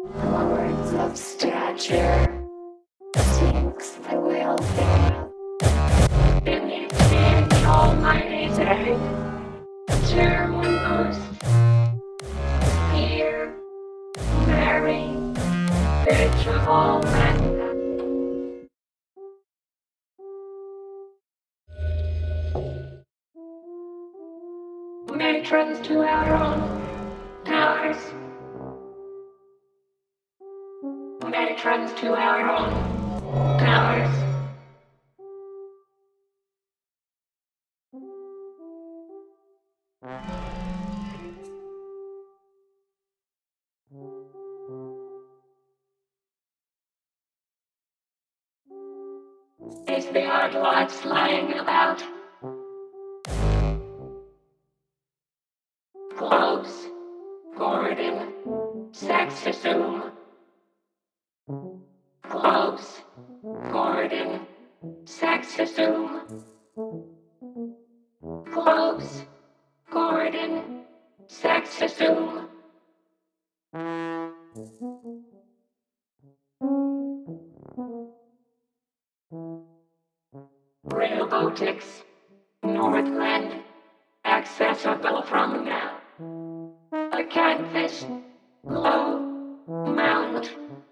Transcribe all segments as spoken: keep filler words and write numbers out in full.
Lords of stature, sinks the welfare. Beneath the almighty's egg, German ghost. Here, Mary, bitch of all men. Matrons to our own towers. Matrons to our own towers. Is the odd lots lying about? Globes, Gordon, sex assume. Globes, Gordon, sex assume. Globes, Gordon, sex assume. Robotics, Northland, accessible from now. A catfish, low, mount.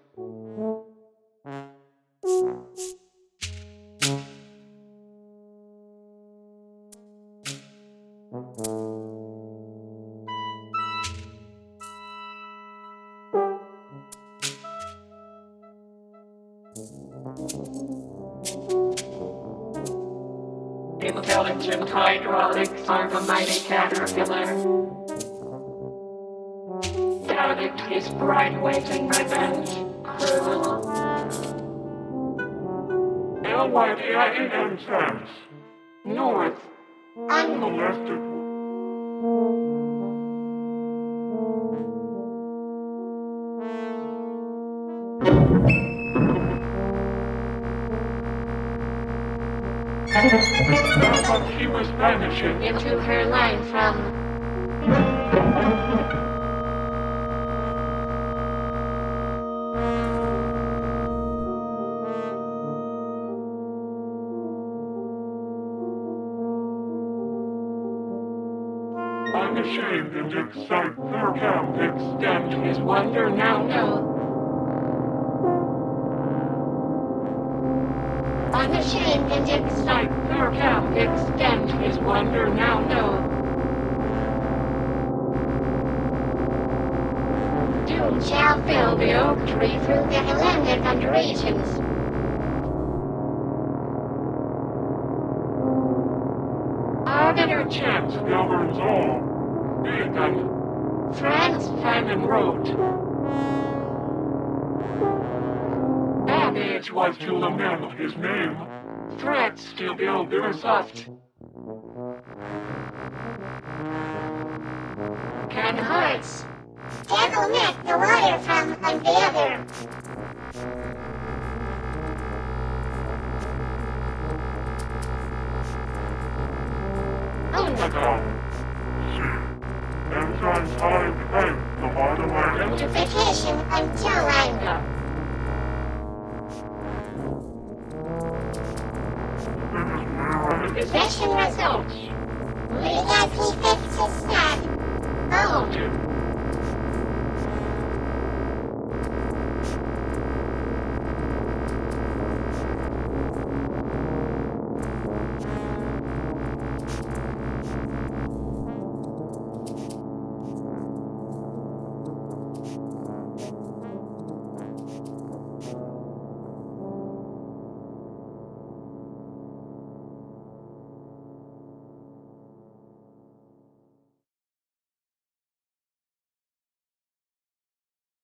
Intelligent hydraulics are the mighty caterpillar. Addict his bride waiting revenge, cruel. L Y D I A M sense. North, unmolested. But she was vanishing into her line from unashamed and excite their count extend his wonder now know. Unashamed and excite their count extend his wonder now know. Doom shall fill the oak tree through the Hellenic undulations. Our bitter chance governs all. Bacon, Franz Fanon wrote. Babbage was to lament his name. Threats to build their soft. Can hearts devil neck the water from and the other. Oh my God. See, enzymes hide behind the bottom line. Multiplication until I